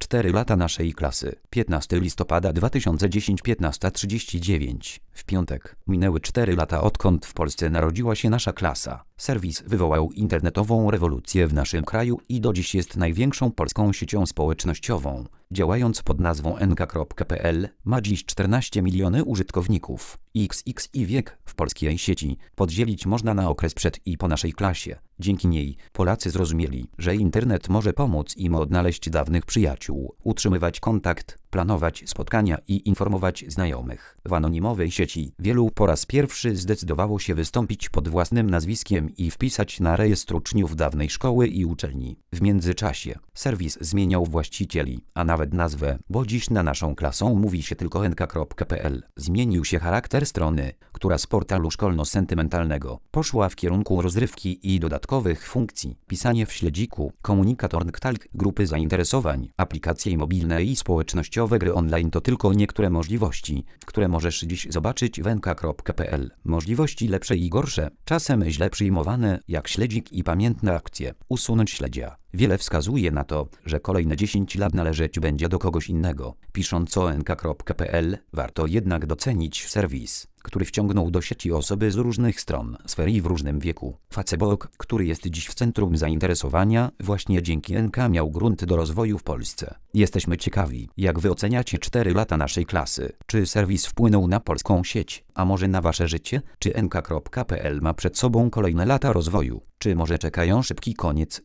4 lata naszej klasy. 15 listopada 2010, 15:39. W piątek. Minęły 4 lata, odkąd w Polsce narodziła się nasza klasa. Serwis wywołał internetową rewolucję w naszym kraju i do dziś jest największą polską siecią społecznościową. Działając pod nazwą nk.pl, ma dziś 14 miliony użytkowników. XX i wiek w polskiej sieci podzielić można na okres przed i po naszej klasie. Dzięki niej Polacy zrozumieli, że internet może pomóc im odnaleźć dawnych przyjaciół, utrzymywać kontakt, planować spotkania i informować znajomych. W anonimowej sieci wielu po raz pierwszy zdecydowało się wystąpić pod własnym nazwiskiem i wpisać na rejestr uczniów dawnej szkoły i uczelni. W międzyczasie serwis zmieniał właścicieli, a nawet nazwę, bo dziś na naszą klasą mówi się tylko nk.pl. Zmienił się charakter strony, która z portalu szkolno-sentymentalnego poszła w kierunku rozrywki i dodatkowych funkcji. Pisanie w śledziku, komunikat org.talk, grupy zainteresowań, aplikacje mobilne i społecznościowe, gry online to tylko niektóre możliwości, które możesz dziś zobaczyć w nk.pl. Możliwości lepsze i gorsze, czasem źle przyjmowane, jak śledzik i pamiętne akcje. Usunąć śledzia. Wiele wskazuje na to, że kolejne 10 lat należeć będzie do kogoś innego. Pisząc o nk.pl, warto jednak docenić serwis, który wciągnął do sieci osoby z różnych stron, sfer i w różnym wieku. Facebook, który jest dziś w centrum zainteresowania, właśnie dzięki NK miał grunt do rozwoju w Polsce. Jesteśmy ciekawi, jak wy oceniacie 4 lata naszej klasy. Czy serwis wpłynął na polską sieć, a może na wasze życie? Czy nk.pl ma przed sobą kolejne lata rozwoju? Czy może czekają szybki koniec